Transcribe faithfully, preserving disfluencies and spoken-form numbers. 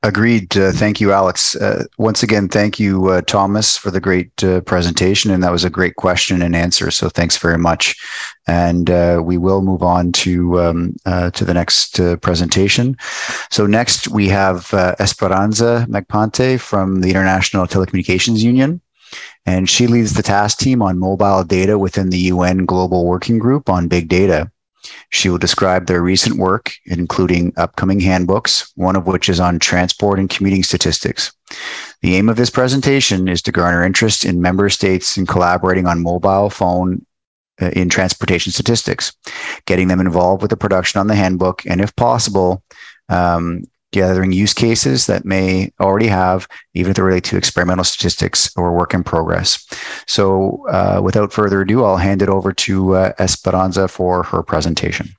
Agreed. Uh, thank you, Alex. Uh, once again, thank you, uh, Thomas, for the great uh, presentation. And that was a great question and answer. So thanks very much. And uh, we will move on to um, uh, to the next uh, presentation. So next we have uh, Esperanza Magpante from the International Telecommunications Union. And she leads the task team on mobile data within the U N Global Working Group on Big Data. She will describe their recent work, including upcoming handbooks, one of which is on transport and commuting statistics. The aim of this presentation is to garner interest in member states in collaborating on mobile phone uh, in transportation statistics, getting them involved with the production on the handbook, and if possible, um, gathering use cases that may already have, even if they're related to experimental statistics or work in progress. So uh, without further ado, I'll hand it over to uh, Esperanza for her presentation.